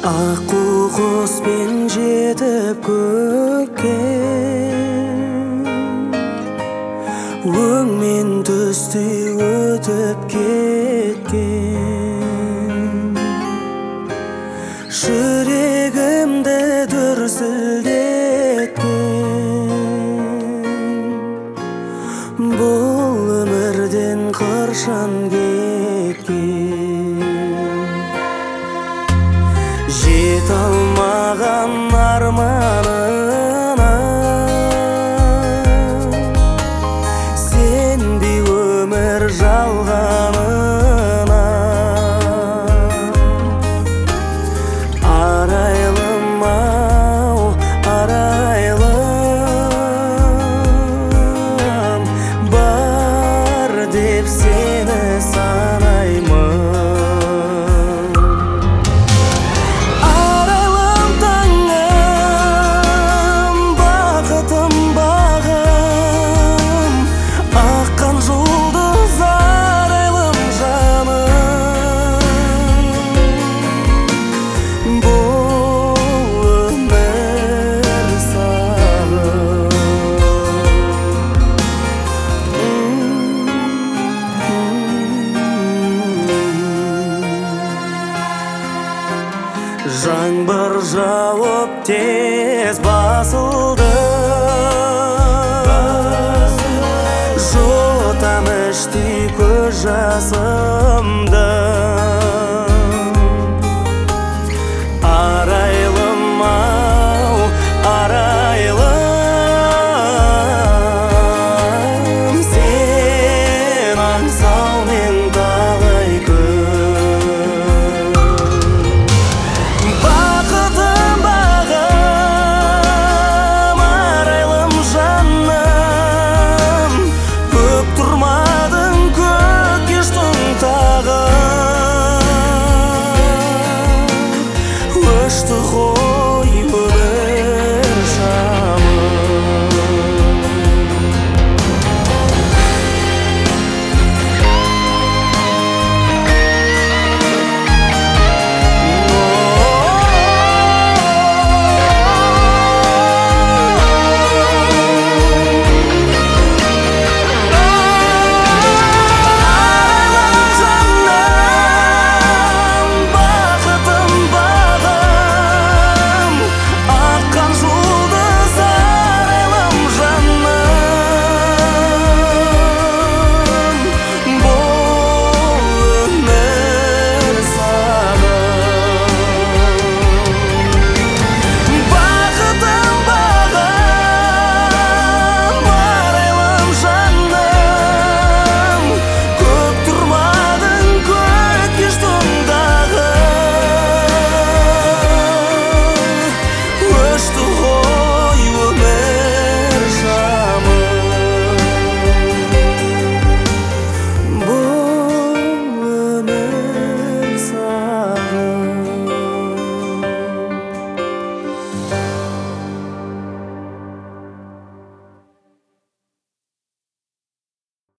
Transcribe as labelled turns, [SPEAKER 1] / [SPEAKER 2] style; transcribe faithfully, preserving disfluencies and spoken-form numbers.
[SPEAKER 1] Аққу құспен жетіп көкке, өңмен түсті өтіп кеткен. Жүрегімді дүрсілдеткен, бұл өмірден қашан кеткен. Жете алмаған арманына сенбей өмір жалғанына. Арайлым ау, арайлым, бар деп сені санаймын. Жаңбыр жауып тез басылды, жұтам іштей көз жасымды. Арайлым ау, арайлым, сен аңсаумен талай күн. Toch